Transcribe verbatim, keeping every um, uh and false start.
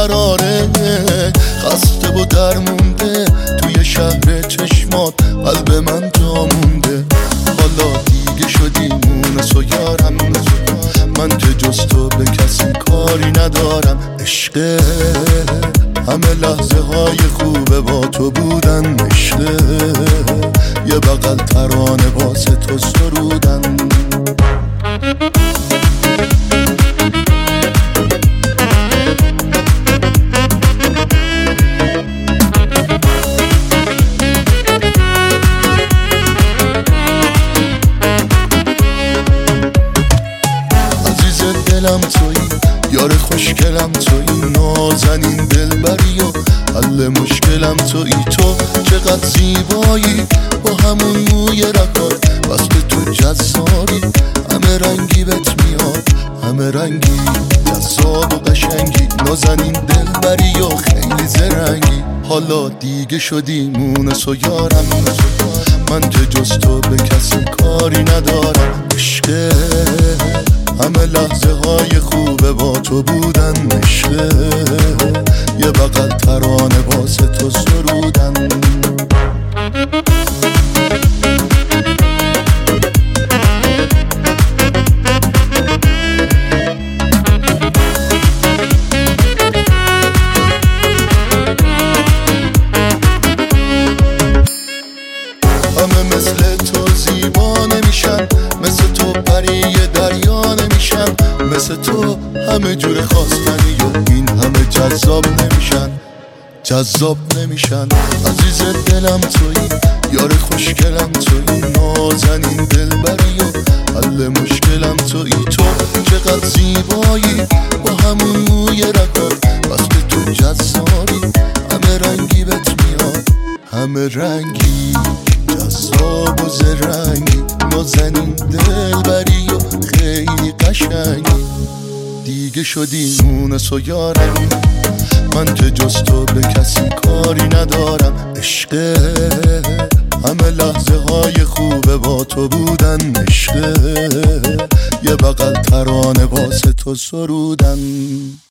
بیقراره، خسته و درمونده توی شهر چشمات قلب من جا مونده. حالا دیگه شدی مونس و یارم، من که جز تو به کسی کاری ندارم. عشقه همه لحظه های خوبه با تو بودن، عشقه یه بغل ترانه واسه تو سرودن. دلم تویی، یار خوشگلم تویی، نازنین دلبری و حل مشکلم تویی. تو چقدر زیبایی با همون موی رکات، بس که تو جذابی، همه رنگی بهت میاد، همه رنگی جذاب و قشنگی، نازنین دلبری و خیلی زرنگی. حالا دیگه شدی مونس و یارم، من که جز تو به کسی کاری ندارم. عشقه همه لحظه های خوبه با تو بودن، عشقه یه بغل ترانه واسه تو سرودن. همه مثل تو زیبا نمیشن، مثل تو پری دریا نمیشن، مثل تو همه جور خواستنی و این همه جذاب نمیشن، جذاب نمیشن. عزیز دلم تویی، یار خوشگلم تویی، نازنین دلبری و حل مشکلم تویی. تو چقدر زیبایی با همون موی رکات، بس که تو جذابی، همه رنگی بهت میاد، همه رنگی جذاب و زرنگی، نازنین دلبری و خیلی قشنگی. دیگه شدی مونس و یارم، من که جز تو به کسی کاری ندارم. عشقه همه لحظه های خوبه با تو بودن، عشقه یه بغل ترانه واسه تو سرودن.